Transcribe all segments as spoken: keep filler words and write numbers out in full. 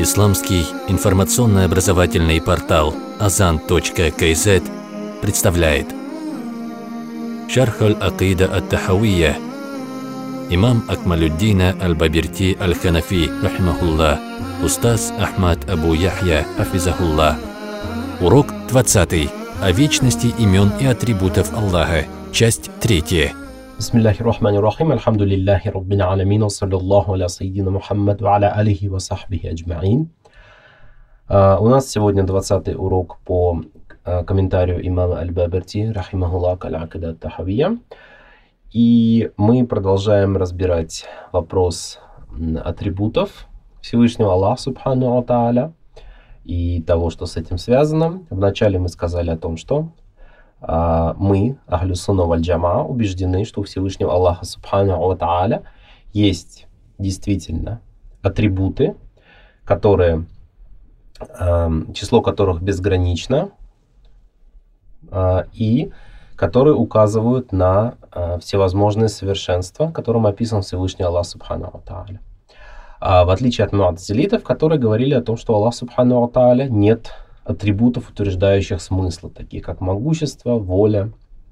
Исламский информационно-образовательный портал азан точка кей зет представляет Шарх аль-Акида ат-Тахавия. Имам Акмалюддина аль-Бабирти аль-Ханафи, рахимахуллах, устаз Ахмад Абу Яхья, хафизахуллах. Урок двадцатый. О вечности имен и атрибутов Аллаха. Часть третья. Бисмиллахи рахмани рахим, альхамдулиллахи раббил аламин, ва саллаллаху аля сайидина Мухаммад ва аля алихи ва сахбихи аджмаин. У нас сегодня двадцатый урок по uh, комментарию имама аль-Бабирти, рахимахуллах, аль-Акида ат-Тахавия. И мы продолжаем разбирать вопрос атрибутов Всевышнего Аллаха Субхану ва Тааля и того, что с этим связано. Вначале мы сказали о том, что Uh, мы, Ахлю Сунна валь Джамаа, убеждены, что у Всевышнего Аллаха Субхану ва Тааля есть действительно атрибуты, которые, uh, число которых безгранично, uh, и которые указывают на uh, всевозможные совершенства, которым описан Всевышний Аллах Субхану ва Тааля. Uh, в отличие от му'тазилитов, которые говорили о том, что у Аллаха Субхану ва Тааля нет атрибутов, утверждающих смысл, такие как могущество, воля,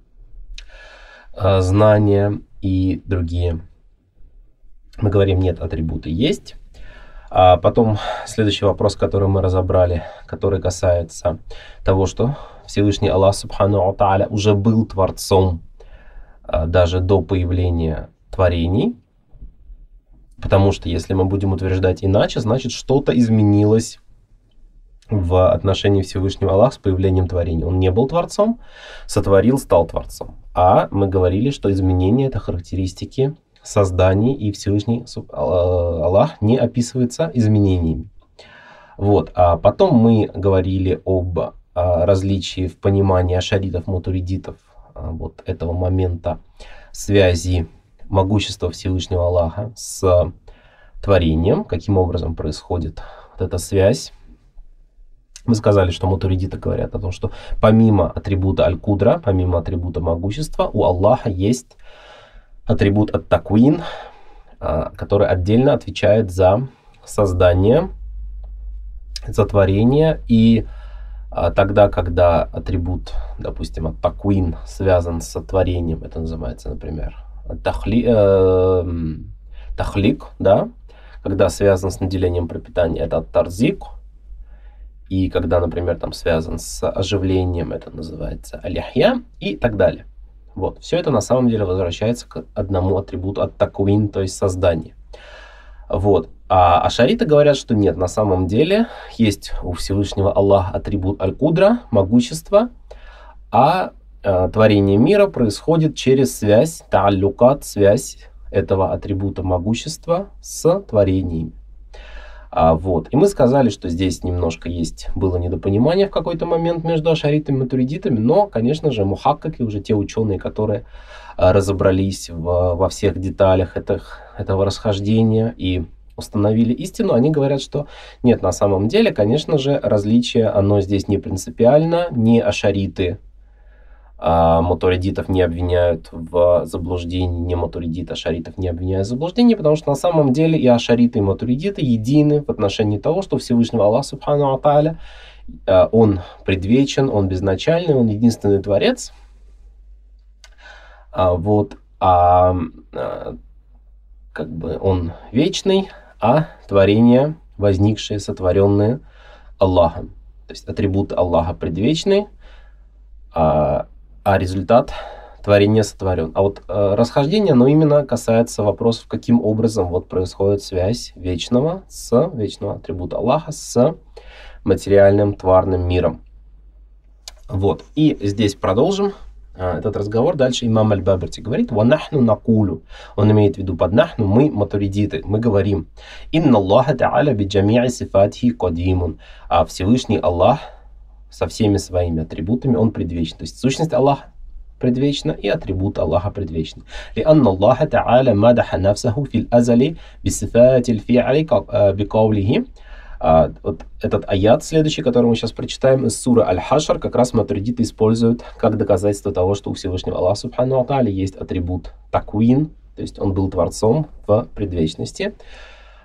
знания и другие. Мы говорим, нет, атрибуты есть. А потом следующий вопрос, который мы разобрали, который касается того, что Всевышний Аллах Субхану ва Тааля уже был Творцом даже до появления творений. Потому что если мы будем утверждать иначе, значит что-то изменилось в отношении Всевышнего Аллаха с появлением творений. Он не был Творцом, сотворил, стал Творцом. А мы говорили, что изменения — это характеристики создания, и Всевышний Аллах не описывается изменениями. Вот. А потом мы говорили об различии в понимании ашаритов, матуридитов, вот этого момента связи могущества Всевышнего Аллаха с творением, каким образом происходит вот эта связь. Мы сказали, что матуридиты говорят о том, что помимо атрибута аль-кудра, помимо атрибута могущества, у Аллаха есть атрибут ат-таквин, который отдельно отвечает за создание, за творение. И тогда, когда атрибут, допустим, ат-таквин связан с творением, это называется, например, тахли, э, тахлик, да? Когда связан с наделением пропитания, это ат-тарзик. И когда, например, там связан с оживлением, это называется аль-яхья и так далее. Вот. Все это на самом деле возвращается к одному атрибуту ат-таквин, то есть создание. Вот. А ашариты говорят, что нет, на самом деле есть у Всевышнего Аллаха атрибут аль-кудра, могущество, а э, творение мира происходит через связь, та'аллюкат, связь этого атрибута могущества с творением. А, вот. И мы сказали, что здесь немножко есть, было недопонимание в какой-то момент между ашаритами и матуридитами, но, конечно же, мухаккаки, уже те ученые, которые а, разобрались в, во всех деталях этих, этого расхождения и установили истину, они говорят, что нет, на самом деле, конечно же, различие, оно здесь не принципиально, не ашариты, а матуридитов не обвиняют в заблуждении, не матуридит, ашаритов не обвиняют в заблуждении, потому что на самом деле и ашариты, и матуридиты едины в отношении того, что Всевышний Аллах Субхану ва Тааля, он предвечен, он безначальный, он единственный Творец. Вот, а как бы он вечный, а творения, возникшие, сотворенные Аллахом. То есть атрибуты Аллаха предвечны, а а результат творения сотворен. А вот э, расхождение, оно именно касается вопросов, каким образом вот происходит связь вечного с вечного атрибута Аллаха с материальным тварным миром. Вот. И здесь продолжим э, этот разговор. Дальше имам аль-Бабирти говорит: «Ва нахну накулю». Он имеет в виду под нахну, мы матуридиты, мы говорим: «Инна Аллаха та'аля би джами'и сифатхи кадимун». А Всевышний Аллах со всеми своими атрибутами, он предвечен. То есть сущность Аллаха предвечна и атрибут Аллаха предвечны. لأن الله تعالى مدح نفسه في الأزل بصفات الفعل بقوله. Вот этот аят следующий, который мы сейчас прочитаем из суры Аль-Хашр, как раз матуридиты используют как доказательство того, что у Всевышнего Аллаха Субхану ва Тааля есть атрибут таквин, то есть он был Творцом в предвечности.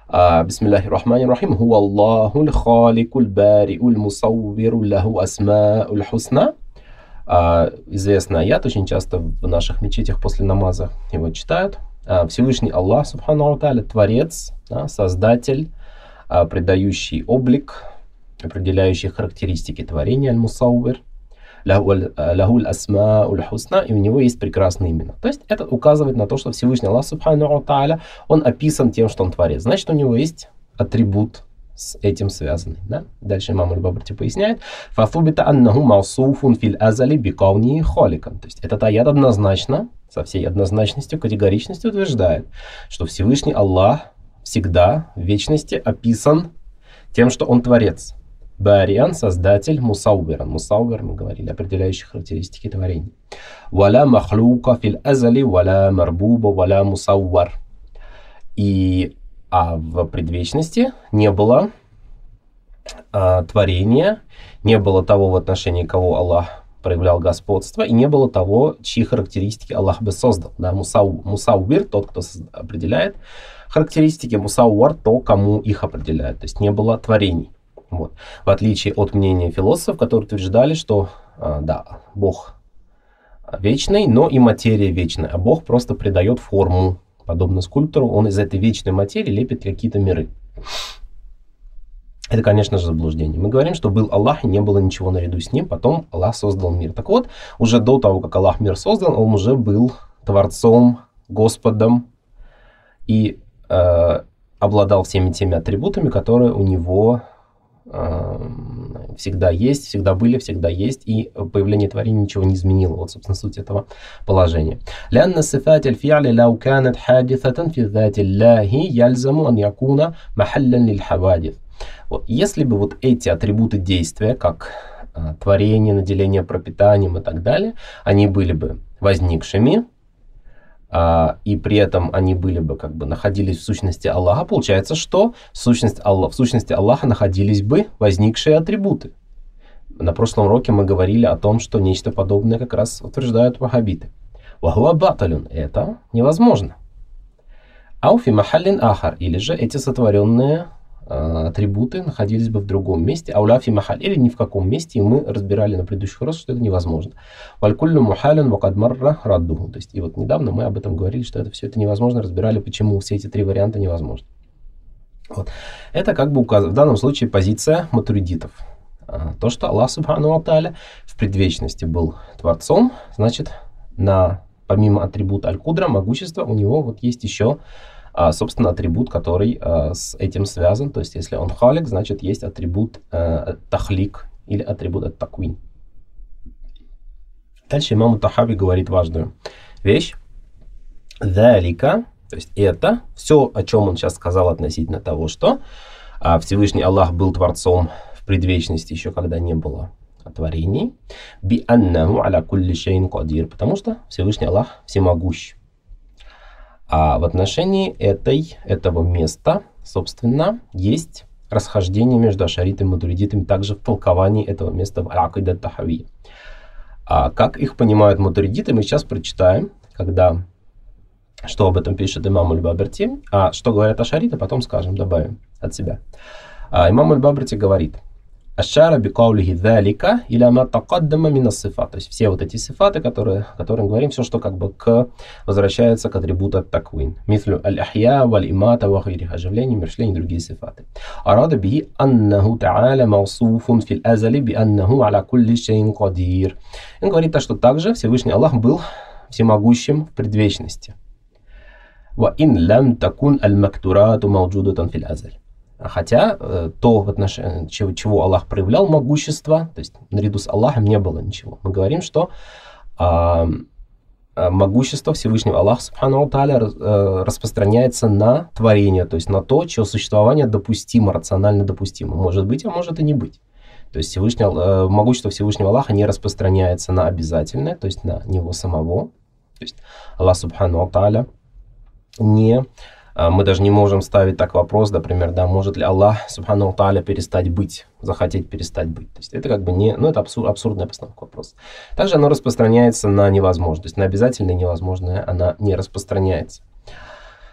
Бисмиллахи рахмани рахим. Хуа Аллаху л-халику л-бариу л-мусаввиру лаху асмау л-хусна. Известный аят, очень часто в наших мечетях после намаза его читают. Всевышний Аллах, субхану ва тааля, Творец, да, Создатель, придающий облик, определяющий характеристики творения, аль-мусаввир, лаху асмау л-хусна, и у него есть прекрасные имена. То есть это указывает на то, что Всевышний Аллах, субхану ва тааля, он описан тем, что он Творец. Значит, у него есть атрибут с этим связанный. Да? Дальше имам аль-Бабарти поясняет. «Фафубита аннаху маусуфун фил азали бикауни холикан». То есть этот аят однозначно, со всей однозначностью, категоричностью утверждает, что Всевышний Аллах всегда в вечности описан тем, что он Творец. Бариан, Создатель, Мусаубиран. Мусаубир, мы говорили, определяющие характеристики творения. «Валя махлука фил азали, валя марбуба, валя мусаувар». И А в предвечности не было а, творения, не было того, в отношении кого Аллах проявлял господство, и не было того, чьи характеристики Аллах бы создал. Да, мусау, мусаубир, тот, кто определяет характеристики, мусауар, то, кому их определяют. То есть не было творений. Вот. В отличие от мнения философов, которые утверждали, что а, да, Бог вечный, но и материя вечная, а Бог просто придает форму. Подобно скульптору, он из этой вечной материи лепит какие-то миры. Это, конечно же, заблуждение. Мы говорим, что был Аллах, и не было ничего наряду с ним, потом Аллах создал мир. Так вот, уже до того, как Аллах мир создал, он уже был Творцом, Господом и э, обладал всеми теми атрибутами, которые у него э, всегда есть, всегда были, всегда есть, и появление творения ничего не изменило. Вот, собственно, суть этого положения. لأن صفات الفعل لو كانت حادثة في ذات الله يلزم أن يكون محلا للحوادث. Вот, если бы вот эти атрибуты действия, как а, творение, наделение пропитанием и так далее, они были бы возникшими, а, и при этом они были бы, как бы, находились в сущности Аллаха, получается, что в сущности, Аллах, в сущности Аллаха находились бы возникшие атрибуты. На прошлом уроке мы говорили о том, что нечто подобное как раз утверждают ваххабиты. Вахуа баталюн, это невозможно. Ауфи махаллин ахар, или же эти сотворенные атрибуты находились бы в другом месте, ауляфи махаль, или ни в каком месте, и мы разбирали на предыдущих уроках, что это невозможно. Валькуллю мухалин вакадмарра раддуху. То есть, и вот недавно мы об этом говорили, что это все это невозможно, разбирали, почему все эти три варианта невозможны. Вот. Это как бы указывает, в данном случае позиция матуридитов. То, что Аллах субхану ва тааля в предвечности был Творцом, значит, на, помимо атрибута аль-кудра, могущества, у него вот есть еще А, собственно, атрибут, который а, с этим связан. То есть, если он халик, значит, есть атрибут а, тахлик или атрибут ат-таквин. Дальше имам Тахави говорит важную вещь. Залика, то есть это, все, о чем он сейчас сказал относительно того, что а, Всевышний Аллах был Творцом в предвечности, еще когда не было творений. Би аннаху аля кулли шейн кадир, потому что Всевышний Аллах всемогущ. А в отношении этой, этого места, собственно, есть расхождение между ашаритами и матуридитами также в толковании этого места в аль-акида ат-тахавия. А как их понимают матуридиты, мы сейчас прочитаем, когда, что об этом пишет имам аль-Бабарти, а что говорят ашариты, потом скажем, добавим от себя. А имам аль-Бабарти говорит: Ашара бикаулихи залика иля ма такаддама мина сифат. То есть все вот эти сифаты, которые, о которых мы говорим, все, что как бы к, возвращается к атрибуту ат-таквин. Мислю аль-ахья, валь-имата, вахири, оживление, мишление и другие сифаты. Арада бихи аннаху та'аля маусуфун фил азали би аннаху аля кулли шейн кадир. Он говорит, что также Всевышний Аллах был всемогущим в предвечности. Ва ин лам такун аль-мактурату мауджудатан фил азаль. Хотя э, то, в отношении чего, чего Аллах проявлял могущество, то есть наряду с Аллахом не было ничего. Мы говорим, что э, могущество Всевышнего Аллаха субхану ва тааля э, распространяется на творение, то есть на то, чье существование допустимо, рационально допустимо. Может быть, а может и не быть. То есть Всевышний, э, могущество Всевышнего Аллаха не распространяется на обязательное, то есть на него самого. То есть Аллах субхану ва тааля не... Мы даже не можем ставить так вопрос, например, да, может ли Аллах, субхану ва тааля, перестать быть, захотеть перестать быть. То есть это как бы не, ну это абсур, абсурдная постановка вопроса. Также оно распространяется на невозможное, то есть на обязательное и невозможное она не распространяется.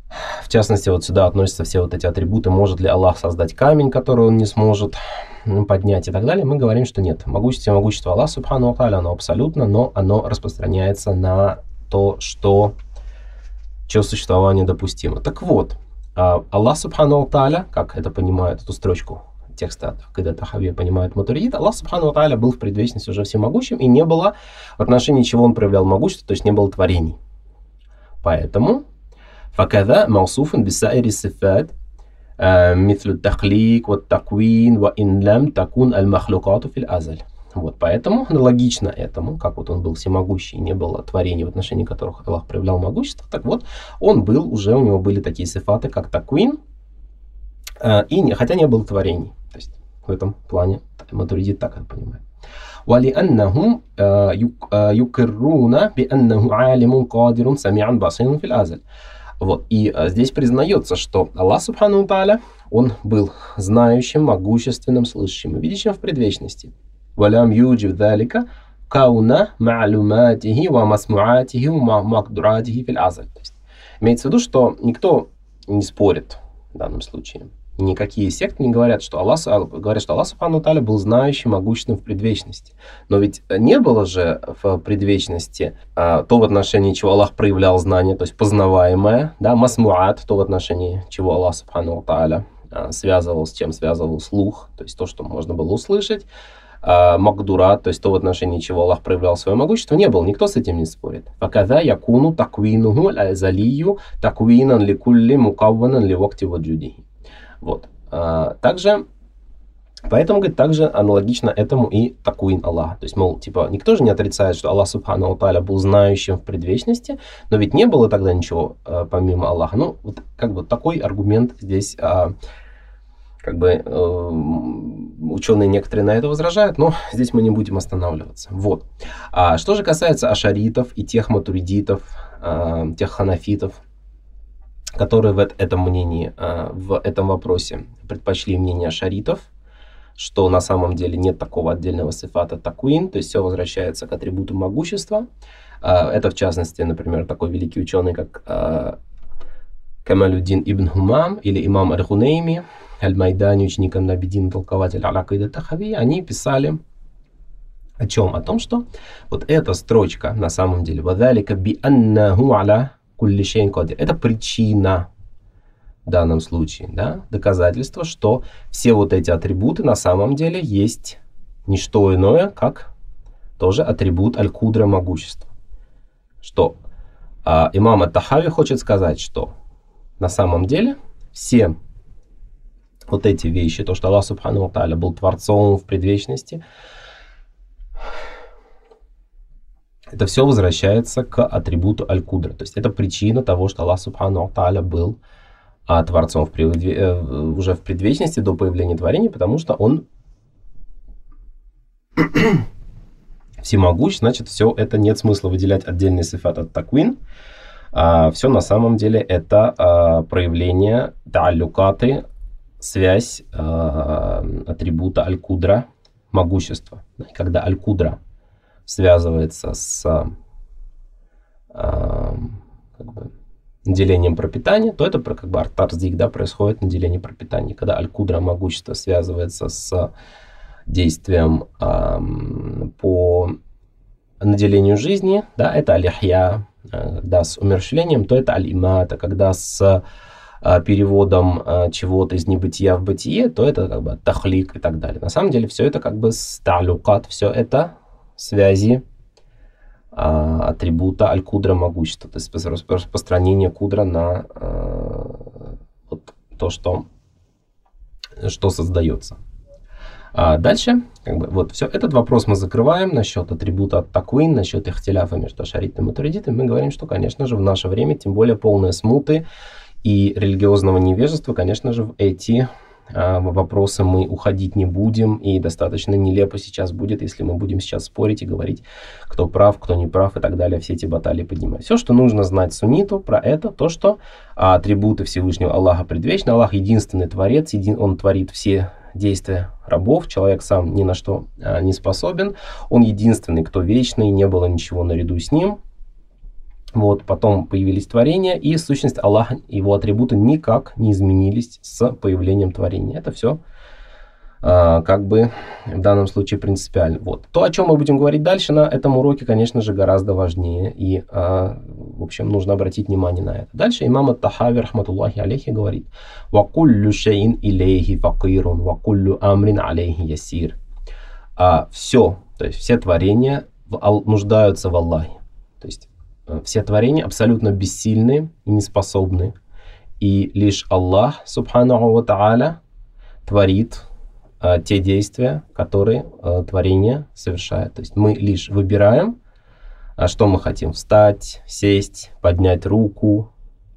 В частности, вот сюда относятся все вот эти атрибуты. Может ли Аллах создать камень, который он не сможет поднять и так далее? Мы говорим, что нет. Могущество, могущество Аллаха, субхану ва тааля, оно абсолютно, но оно распространяется на то, что чье существование допустимо. Так вот, Аллах, субхану ва тааля, как это понимают, эту строчку текста Акида ат-Тахавия понимают матуридиты, Аллах, субхану ва тааля, был в предвечности уже всемогущим, и не было в отношении чего он проявлял могущество, то есть не было творений. Поэтому فكذا موصوف بسائر الصفات مثل التخليق والتكوين وإن لم تكن المخلوقات في الأزل. Вот, поэтому аналогично этому, как вот он был всемогущий, не было творений, в отношении которых Аллах проявлял могущество, так вот, он был, уже у него были такие сифаты, как таквин, и не, хотя не было творений. То есть в этом плане матуридит так это понимает. وَلِأَنَّهُمْ يُقِرُّونَ بِأَنَّهُ عَالِمٌ قَادِرٌ سَمِيعٌ بَصِيرٌ فِي الْأَزَلِ. Вот, и а, здесь признается, что Аллах, субхану ва тааля, он был знающим, могущественным, слышащим и видящим в предвечности. وَلَمْ يُوجِبْ ذَلِكَ كَوْنَ مَعْلُومَاتِهِ وَمَسْمُعَاتِهِ وَمَقْدُرَاتِهِ فِي الْأَزَلِ. То есть имеется в виду, что никто не спорит в данном случае. Никакие секты не говорят, что Аллах, говорят, что Аллах, субхану ва тааля, был знающим, могущественным в предвечности. Но ведь не было же в предвечности а, то, в отношении чего Аллах проявлял знание, то есть познаваемое, да, масмуат, то, в отношении чего Аллах, субхану ва тааля, а, связывал, с чем связывал слух, то есть то, что можно было услышать, а, магдурат, то есть то, в отношении чего Аллах проявлял свое могущество, не было, никто с этим не спорит. Факада якуну таквинуху аль-азалию таквинан ликулли мукавванан ливакти ваджудихи. Вот. А, также, поэтому, говорит, также аналогично этому и такуин Аллаха. То есть, мол, типа, никто же не отрицает, что Аллах, субхану ва тааля, был знающим в предвечности, но ведь не было тогда ничего а, помимо Аллаха. Ну, вот, как бы такой аргумент здесь, а, как бы, а, ученые некоторые на это возражают, но здесь мы не будем останавливаться. Вот. А что же касается ашаритов и тех матуридитов, а, тех ханафитов, которые в этом мнении, в этом вопросе предпочли мнение ашаритов, что на самом деле нет такого отдельного сифата такуин, то есть все возвращается к атрибуту могущества. Это, в частности, например, такой великий ученый, как Камалюддин ибн Хумам или имам Аль-Хунейми, Аль-Майдани, ученик Абн-Абидин, толкователь Акида ат-Тахавия, они писали о чем? О том, что вот эта строчка на самом деле «Вадалика би аннаху аля кулли шейин кадир» — это причина в данном случае, да, доказательство, что все вот эти атрибуты на самом деле есть не что иное, как тоже атрибут аль-кудра, могущества. Что а, имам ат-Тахави хочет сказать, что на самом деле все вот эти вещи, то, что Аллах субхану ва тааля был творцом в предвечности, это все возвращается к атрибуту аль-кудра. То есть это причина того, что Аллах субхану ва тааля был а, творцом в предве... э, уже в предвечности до появления творения, потому что он всемогущ, значит, все это нет смысла выделять отдельный сифат от таквин. А, все на самом деле это а, проявление тааллюкаты, связь а, атрибута аль-кудра, могущества. Когда аль-кудра связывается с а, как бы, делением пропитания, то это как бы артарздик, да, происходит на делении пропитания. Когда аль-кудра, могущество, связывается с действием а, по наделению жизни, да, это аль-ихья. Когда с умерщвлением, то это аль-имата. Когда с а, переводом а, чего-то из небытия в бытие, то это как бы тахлик и так далее. На самом деле все это как бы сталюкат, все это связи а, атрибута аль-кудра, могущества, то есть распространение кудра на а, вот, то, что, что создается. А дальше, как бы, вот все, этот вопрос мы закрываем насчет атрибута ат-таквин, насчет ихтиляфа между ашаритами и матуридитами. Мы говорим, что, конечно же, в наше время, тем более полное смуты и религиозного невежества, конечно же, в эти а, вопросы мы уходить не будем, и достаточно нелепо сейчас будет, если мы будем сейчас спорить и говорить, кто прав, кто не прав и так далее, все эти баталии поднимать. Все, что нужно знать сунниту про это, то, что а, атрибуты Всевышнего Аллаха предвечны, Аллах единственный творец, един, он творит все действия рабов, человек сам ни на что а, не способен, он единственный, кто вечный, не было ничего наряду с ним, Вот, потом появились творения, и сущность Аллаха, его атрибуты никак не изменились с появлением творения. Это все а, как бы в данном случае принципиально. Вот. То, о чем мы будем говорить дальше на этом уроке, конечно же, гораздо важнее. И, а, в общем, нужно обратить внимание на это. Дальше имам ат-Тахави, рахматуллахи алейхи, говорит: «Вакуллю шейин илейхи факирун, вакуллю амрин алейхи ясир». А все, то есть все творения в, нуждаются в Аллахе. То есть все творения абсолютно бессильны и неспособны. И лишь Аллах, субханаху ва тааля, творит а, те действия, которые а, творение совершает. То есть мы лишь выбираем, а, что мы хотим: встать, сесть, поднять руку,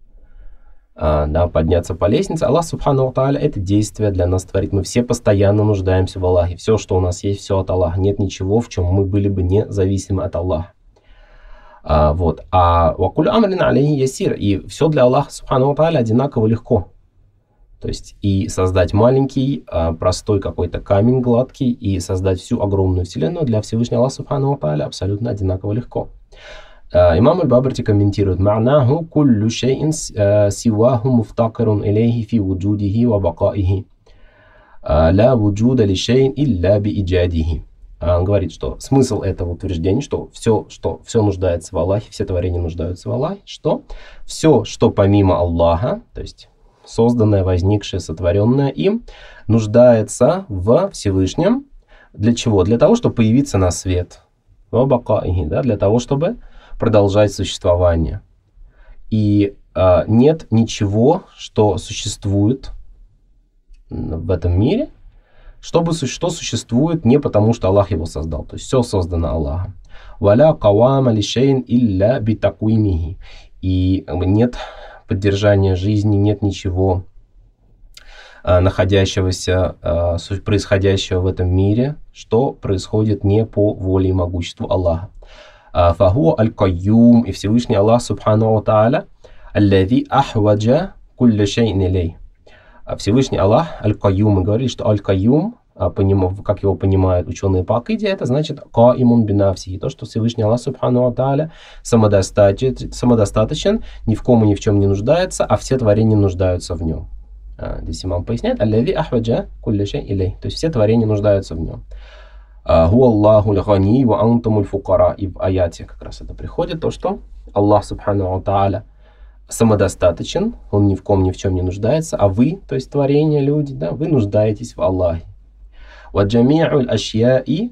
а, да, подняться по лестнице. Аллах, субханаху ва тааля, это действие для нас творит. Мы все постоянно нуждаемся в Аллахе. Все, что у нас есть, все от Аллаха. Нет ничего, в чем мы были бы независимы от Аллаха. А, вот. А вакуль амрин алейхи ясир. И все для Аллаха, субхану ва тааля, одинаково легко. То есть и создать маленький, а, простой какой-то камень гладкий, и создать всю огромную вселенную для Всевышнего Аллаха, субхану ва тааля, абсолютно одинаково легко. А, имам аль-Бабарти комментирует: «Ма'наху куллю шей'ин сиваху муфтакирун илейхи фи вуджудихи ва бакаихи. Ла вуджуда ли шей'ин илля би иджадихи». Он говорит, что смысл этого утверждения, что все, что все нуждается в Аллахе, все творения нуждаются в Аллахе, что все, что помимо Аллаха, то есть созданное, возникшее, сотворенное им, нуждается в Всевышнем. Для чего? Для того, чтобы появиться на свет. Да, для того, чтобы продолжать существование. И а, нет ничего, что существует в этом мире, Чтобы, что существует не потому, что Аллах его создал. То есть все создано Аллахом. «Валя кавама лишейн илля битакуимихи». И нет поддержания жизни, нет ничего а, находящегося, а, происходящего в этом мире, что происходит не по воле и могуществу Аллаха. «Фаху аль-кайюм». И Всевышний Аллах, субхану ва тааля, «аллази ахваджа кулля шейн илей». Всевышний Аллах, Аль-Кайюм, мы говорили, что Аль-Кайюм, как его понимают ученые по акиде, это значит Каимун бинафсихи, то, что Всевышний Аллах, субхану ва тааля, самодостаточен, самодостаточен, ни в ком и ни в чем не нуждается, а все творения нуждаются в нем. Здесь имам поясняет: «Аллави ахваджа кулля шей илей», то есть все творения нуждаются в нем. «Ху Аллаху л-гани ва антумуль фукара». И в аяте как раз это приходит, то, что Аллах, субхану ва тааля, самодостаточен, он ни в ком ни в чем не нуждается, а вы, то есть творение, люди, да, вы нуждаетесь в Аллахе. وَجَمِيعُ الْأَشْيَاءِ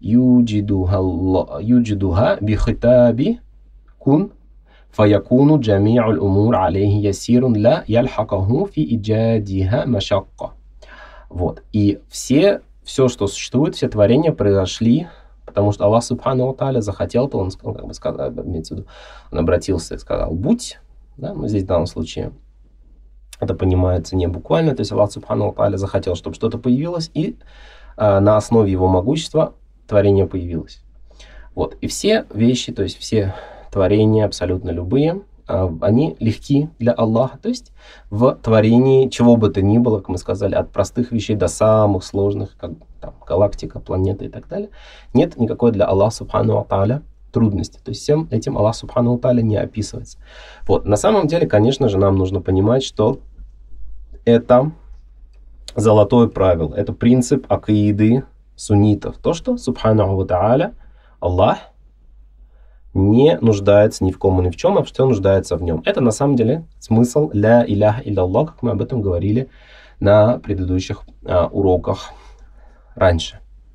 يُوجِدُهَا بِخِتَابِ كُنْ فَيَكُونُ جَمِيعُ الْأُمُورِ عَلَيْهِ يَسِيرٌ لَا يَلْحَقَهُ فِي إِيجَادِهَا مَشَقَّةٌ. Вот. И все, все, что существует, все творения произошли, потому что Аллах, субхану ва тааля, захотел, то он, как бы сказал, имеется в виду, он обратился и сказал: «Будь». Да, но здесь в данном случае это понимается не буквально, то есть Аллах, субхану ва тааля, захотел, чтобы что-то появилось, и а, на основе его могущества творение появилось. Вот. И все вещи, то есть все творения, абсолютно любые, а, они легки для Аллаха, то есть в творении чего бы то ни было, как мы сказали, от простых вещей до самых сложных, как там, галактика, планета и так далее, нет никакой для Аллаха, субхану ва тааля, трудности. То есть всем этим Аллах, субхану ва тааля, не описывается. Вот. На самом деле, конечно же, нам нужно понимать, что это золотое правило, это принцип акиды суннитов. То, что, субхану ва тааля, Аллах не нуждается ни в ком и ни в чем, а все нуждается в нем. Это на самом деле смысл ля иляха илляллах, как мы об этом говорили на предыдущих а, уроках раньше.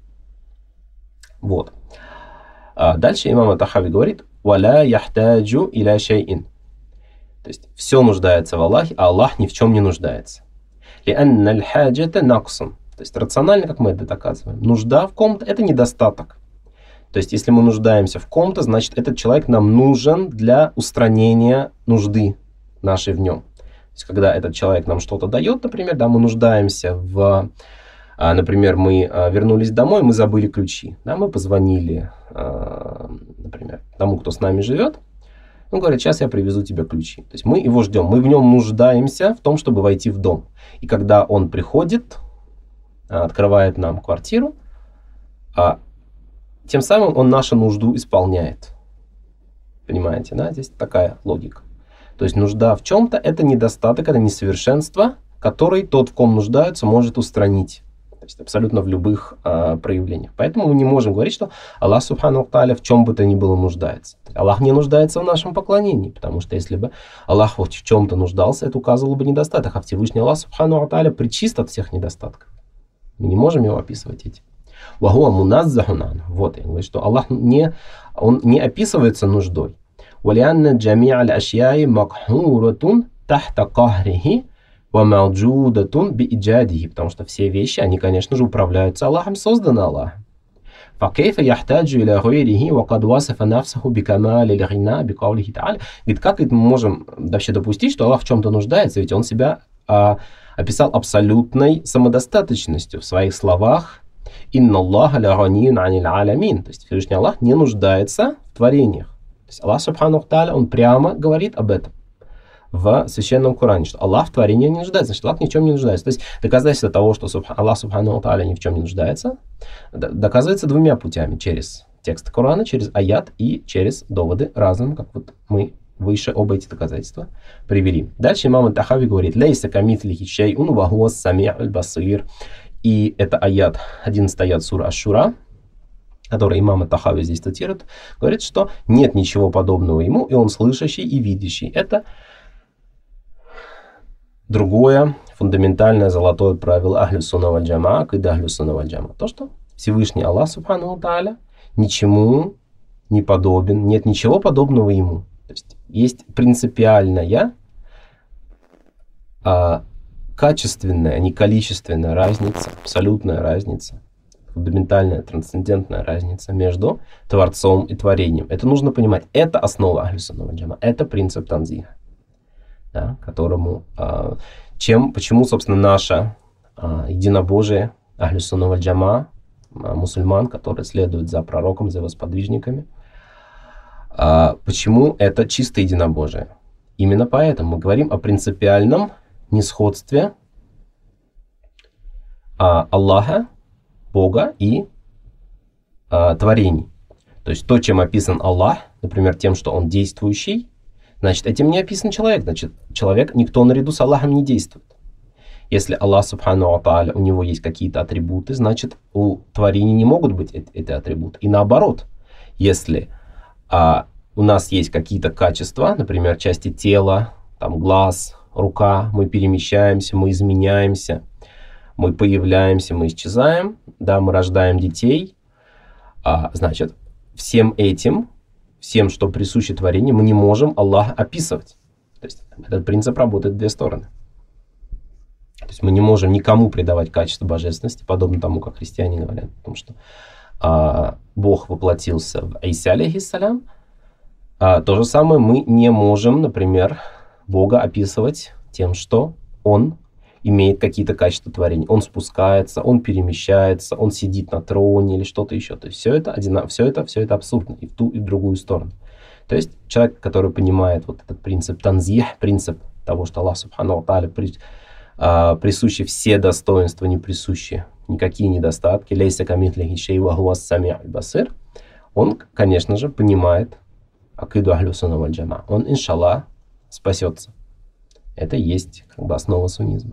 Вот. А дальше имам ат-Тахави говорит: «Валя яхтаджу иля шейин». То есть все нуждается в Аллахе, а Аллах ни в чем не нуждается. «Лианна аль-хаджата наксун». То есть рационально, как мы это доказываем, нужда в ком-то — это недостаток. То есть если мы нуждаемся в ком-то, значит этот человек нам нужен для устранения нужды нашей в нем. То есть когда этот человек нам что-то дает, например, да, мы нуждаемся в... Например, мы вернулись домой, мы забыли ключи. Да, мы позвонили, например, тому, кто с нами живет. Он говорит: сейчас я привезу тебе ключи. То есть мы его ждем, мы в нем нуждаемся в том, чтобы войти в дом. И когда он приходит, открывает нам квартиру, тем самым он нашу нужду исполняет. Понимаете, да? Здесь такая логика. То есть нужда в чем-то – это недостаток, это несовершенство, который тот, в ком нуждается, может устранить. То есть абсолютно в любых а, проявлениях. Поэтому мы не можем говорить, что Аллах Субхану ва Тааля в чем бы то ни было нуждается. Аллах не нуждается в нашем поклонении, потому что если бы Аллах в чем-то нуждался, это указывало бы недостаток. А Всевышний Аллах Субхану ва Тааля пречист от всех недостатков. Мы не можем его описывать этим. Вахуа муназзахунан. Вот, я говорю, что Аллах не, он не описывается нуждой. Валианна джами'а аль-ашьяи макхуратун тахта кахрихи ва мауджудатун бииджадихи. Потому что все вещи, они, конечно же, управляются Аллахом, созданы Аллахом. فكيف يحتاج إلى غيره وقد وصف نفسه بكمال الغنى بقوله تعالى. Говорит, как это мы можем вообще допустить, что Аллах в чем-то нуждается, ведь Он себя а, описал абсолютной самодостаточностью в своих словах. «Инна Аллаха ла ганиюн анил аламин». То есть Всевышний Аллах не нуждается в творениях. То есть Аллах Субхану ва Тааля, Он прямо говорит об этом в Священном Коране, что Аллах в творении не нуждается, значит, Аллах ни в чем не нуждается. То есть доказательство того, что Аллах Субхану ва Тааля ни в чем не нуждается, доказывается двумя путями. Через текст Корана, через аят и через доводы разума, как вот мы выше оба эти доказательства привели. Дальше имам ат-Тахави говорит: «Лейса камитлихи шей'ун ва хуа ас-сами'уль басир». И это аят, одиннадцатый аят сура Аш-Шура, который имам ат-Тахави здесь цитирует, говорит, что нет ничего подобного ему, и он слышащий и видящий. Это другое фундаментальное золотое правило Ахлю Сунна валь Джамаа, акида Ахлю Сунна валь Джамаа. То, что Всевышний Аллах Субхану ва Тааля ничему не подобен, нет ничего подобного ему. То есть есть принципиальная, а, качественная, не количественная разница, абсолютная разница, фундаментальная, трансцендентная разница между Творцом и творением. Это нужно понимать. Это основа Ахлю Сунна валь Джамаа. Это принцип танзиха, да, которому, а, чем, почему, собственно, наше а, единобожие Ахлю Сунна валь Джамаа, а, мусульман, которые следуют за пророком, за его сподвижниками, а, почему это чистое единобожие? Именно поэтому мы говорим о принципиальном несходстве а, Аллаха, Бога и а, творений. То есть то, чем описан Аллах, например, тем, что Он действующий, значит, этим не описан человек. Значит, человек, никто наряду с Аллахом не действует. Если Аллах Субхану ва Тааля, у него есть какие-то атрибуты, значит, у творений не могут быть эти, эти атрибуты. И наоборот, если а, у нас есть какие-то качества, например, части тела, там глаз, рука, мы перемещаемся, мы изменяемся, мы появляемся, мы исчезаем, да, мы рождаем детей, а, значит, всем этим, всем, что присуще творению, мы не можем Аллаха описывать. То есть этот принцип работает в две стороны. То есть мы не можем никому придавать качество божественности, подобно тому, как христиане говорят, потому что а, Бог воплотился в Иса алейхиссалям. А, то же самое мы не можем, например, Бога описывать тем, что Он имеет какие-то качества творения. Он спускается, Он перемещается, Он сидит на троне или что-то еще. То есть все это, одинаково, все это, все это абсурдно и в ту, и в другую сторону. То есть человек, который понимает вот этот принцип танзих, принцип того, что Аллах Субхану ва Тааля при, а, присущи все достоинства, не присущи никакие недостатки, лейса камитлихи шей ва хуа ас-сами'уль басир, он, конечно же, понимает акиду Ахлю Сунна валь Джамаа. Он, иншаллах, спасется. Это и есть как бы основа суннизма.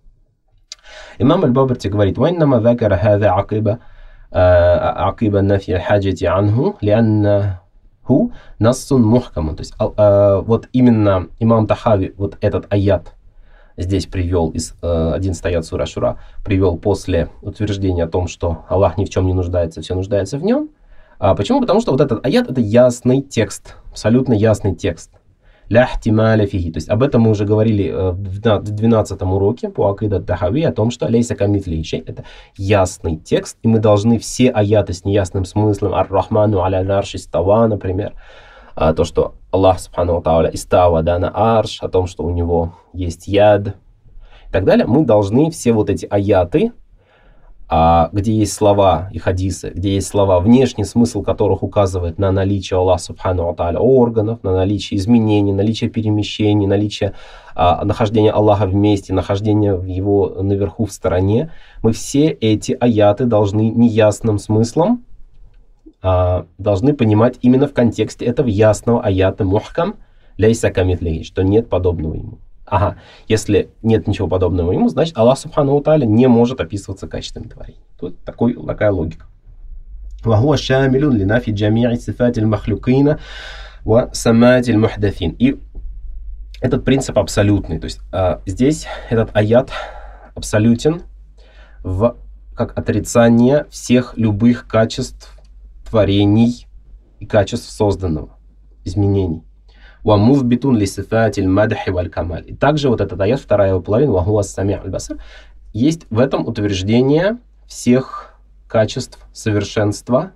Имам аль-Бабарти говорит: «Вайнама закара хаза акиба акиба нафи аль-хаджати анху лианнаху нассун мухкамун». То есть вот именно имам Тахави вот этот аят здесь привел, из одиннадцатый аят сура Аш-Шура, привел после утверждения о том, что Аллах ни в чем не нуждается, все нуждается в нем. А почему? Потому что вот этот аят — это ясный текст, абсолютно ясный текст. Ля ихтималя фихи. То есть об этом мы уже говорили в двенадцатом уроке по акида ат-Тахави, о том, что лейса камитлихи шей — это ясный текст, и мы должны все аяты с неясным смыслом, ар-Рахману аля арши истава, например, а, то, что Аллах Субхану ва Тааля истава, да, на арш, о том, что у него есть яд и так далее, мы должны все вот эти аяты, а, где есть слова и хадисы, где есть слова, внешний смысл которых указывает на наличие Аллаха Субхану ва Тааля органов, на наличие изменений, наличие перемещений, наличие а, нахождения Аллаха вместе, нахождения в его наверху в стороне, мы все эти аяты должны неясным смыслом а, должны понимать именно в контексте этого ясного аята мухкам лейса камитляхи, что нет подобного ему. Ага, если нет ничего подобного ему, значит Аллах Субхану ва Тааля не может описываться качествами творений. Тут такой, такая логика. وهو شامل لنفي جميع صفات المخلوقين وسمات المحدثين. И этот принцип абсолютный. То есть а, здесь этот аят абсолютен в, как отрицание всех любых качеств творений и качеств созданного, изменений. وَمُثْبِتٌ لِصِفَاتِ الْمَدْحِ وَالْكَمَالِ. И также вот этот аят, вторая его половина, وَهُوَ السَّمِيعُ الْبَصِيرُ, есть в этом утверждение всех качеств совершенства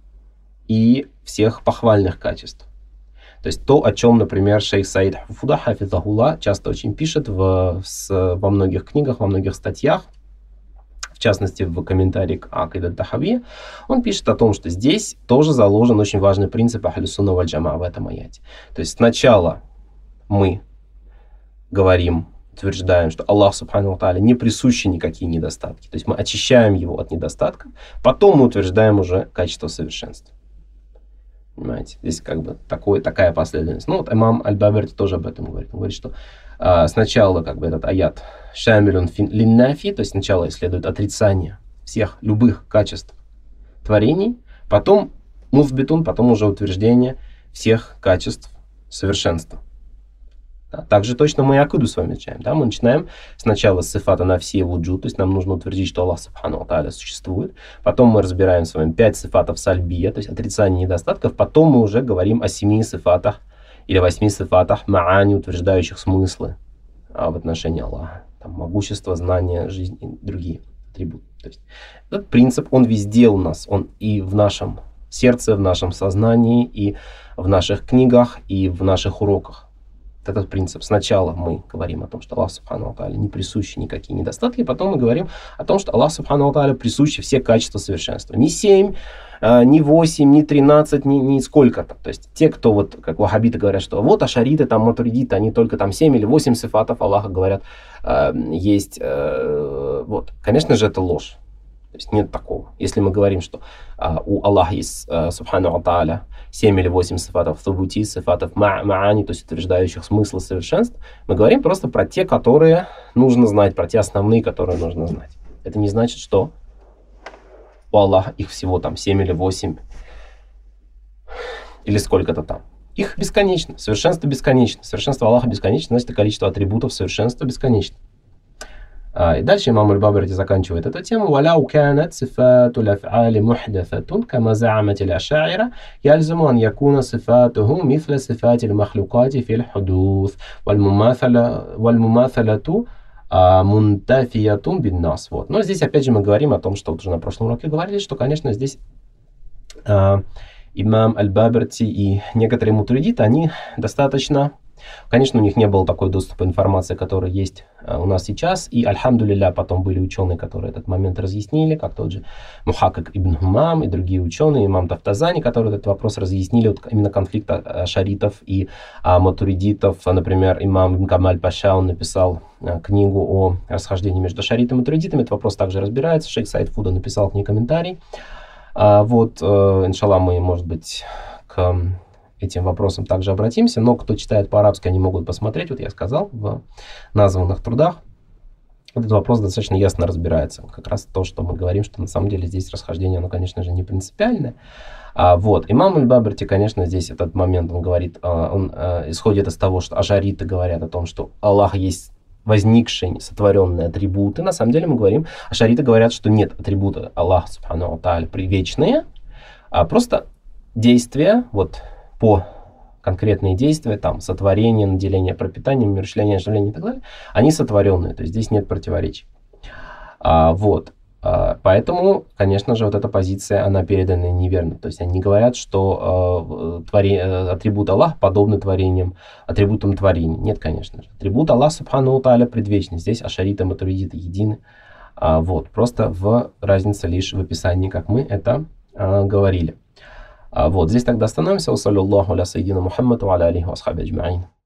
и всех похвальных качеств. То есть то, о чем, например, шейх Саид Хуфуда, хафизахулла, часто очень пишет в, с, во многих книгах, во многих статьях, в частности, в комментарии к Акида ат-Тахавия, он пишет о том, что здесь тоже заложен очень важный принцип Ахлю Сунна валь Джамаа в этом аяте. То есть сначала мы говорим, утверждаем, что Аллах Субхану ва Тааля не присущи никакие недостатки. То есть мы очищаем его от недостатков, потом мы утверждаем уже качество совершенства. Понимаете? Здесь как бы такой, такая последовательность. Ну вот имам Аль-Баберти тоже об этом говорит. Он говорит, что а, сначала как бы этот аят шамилюн линнафи, то есть сначала следует отрицание всех любых качеств творений, потом муфбитун, потом уже утверждение всех качеств совершенства. Да, также точно мы и акиду с вами начинаем. Да? Мы начинаем сначала с сифата на все вуджуд, то есть нам нужно утвердить, что Аллах Субхану ва Тааля существует. Потом мы разбираем с вами пять сифатов сальбия, то есть отрицание недостатков. Потом мы уже говорим о семи сифатах или восьми сифатах маани, утверждающих смыслы а, в отношении Аллаха. Там, могущество, знание, жизнь и другие атрибуты. То есть этот принцип, он везде у нас, он и в нашем сердце, в нашем сознании, и в наших книгах, и в наших уроках. Этот принцип. Сначала мы говорим о том, что Аллах Субхану ва Тааля не присущи никакие недостатки, потом мы говорим о том, что Аллах Субхану ва Тааля присущи все качества совершенства. Не семь, не восемь, не тринадцать, не, не сколько-то. То есть те, кто вот, как ваххабиты говорят, что вот ашариты, там матуридиты, они только там семь или восемь сифатов Аллаха говорят, есть. Вот. Конечно же, это ложь. То есть нет такого. Если мы говорим, что а, у Аллаха есть, а, Субхану ва Тааля, семь или восемь сифатов субути, сифатов маани, то есть утверждающих смысл совершенств, мы говорим просто про те, которые нужно знать, про те основные, которые нужно знать. Это не значит, что у Аллаха их всего там семь или восемь, или сколько-то там. Их бесконечно. Совершенство бесконечно. Совершенство Аллаха бесконечно, значит, количество атрибутов совершенства бесконечно. А, и дальше имам Аль-Баберти заканчивает эту тему. «Валяу канат сифату лаф'али мухдататун, кама за'амат аль-аша'ира, ялзаму ан якуна сифатуху мифля сифати аль-махлукати фил худуth, валь-муматhalату мунтафиятун бин-нас». Вот. Но здесь опять же мы говорим о том, что вот уже на прошлом уроке говорили, что, конечно, здесь а, имам Аль-Баберти и некоторые мутаридиты, они достаточно... Конечно, у них не было такой доступа информации, которая есть у нас сейчас. И, альхамдулилля, потом были ученые, которые этот момент разъяснили, как тот же Мухаккик ибн Хумам и другие ученые, имам Тафтазани, которые этот вопрос разъяснили, вот именно конфликт ашаритов и а, матуридитов. Например, имам Ибн Камаль Паша, он написал а, книгу о расхождении между ашаритами и матуридитами. Этот вопрос также разбирается. Шейх Саид Фуда написал к ней комментарий. А, вот, а, иншаллах, мы, может быть, к... этим вопросам также обратимся, но кто читает по-арабски, они могут посмотреть, вот я сказал, в названных трудах. Этот вопрос достаточно ясно разбирается. Как раз то, что мы говорим, что на самом деле здесь расхождение, оно, конечно же, не принципиальное. А, вот. Имам Аль-Баберти, конечно, здесь этот момент, он говорит, он а, исходит из того, что ашариты говорят о том, что Аллах есть возникшие, сотворенные атрибуты. На самом деле мы говорим, ашариты говорят, что нет атрибута Аллаха, Субхану ва Тааля, вечные, а просто действия, вот, по конкретные действия, там, сотворение, наделение пропитанием, умерщвление, оживление и так далее, они сотворенные, то есть здесь нет противоречий. А, вот. А, поэтому, конечно же, вот эта позиция, она передана неверно. То есть они говорят, что а, твори, атрибут Аллаха подобны творениям, атрибутам творений. Нет, конечно же. Атрибут Аллаха, Субхану ва Тааля, предвечный. Здесь ашариты, матуридиты едины. А, вот. Просто в разница лишь в описании, как мы это а, говорили. Вот, здесь тогда остановимся. Вассалю Аллаху аля сайдина Мухаммаду ва аля алихи ва асхаби аджмаин.